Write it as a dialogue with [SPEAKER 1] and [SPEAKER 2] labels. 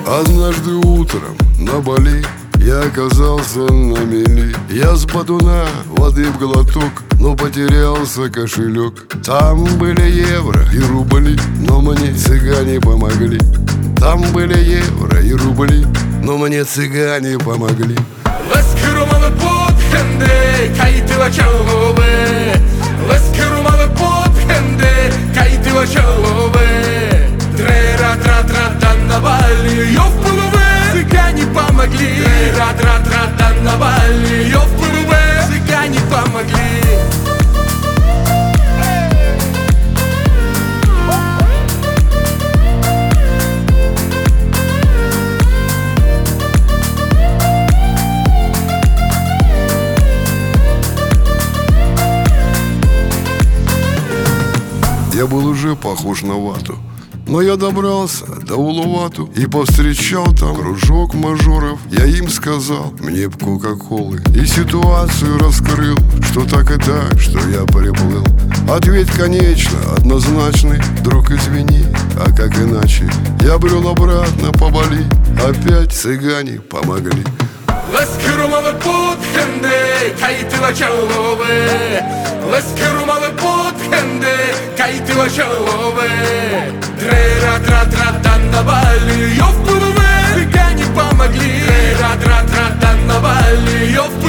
[SPEAKER 1] Однажды утром на Бали я оказался на мели. Я с батуна воды в глоток, но потерялся кошелек. Там были евро и рубли, но мне цыгане помогли. Там были евро и рубли, но мне цыгане помогли.
[SPEAKER 2] Цыгане помогли. Тра-тра-тра-та на Бали, ё в ПВВ. Цыгане помогли.
[SPEAKER 1] Я был уже похож на вату, но я добрался до Улувату и повстречал там кружок мажоров. Я им сказал, мне б кока-колы, и ситуацию раскрыл, что так и так, что я приплыл. Ответь, конечно, однозначный, друг, извини, а как иначе? Я брел обратно по Бали, опять цыгане помогли.
[SPEAKER 2] Тра-тра-тра-та на Бали, ё в ПВВ. Цыгане помогли. Тра-тра-тра-та на Бали, ё в ПВВ.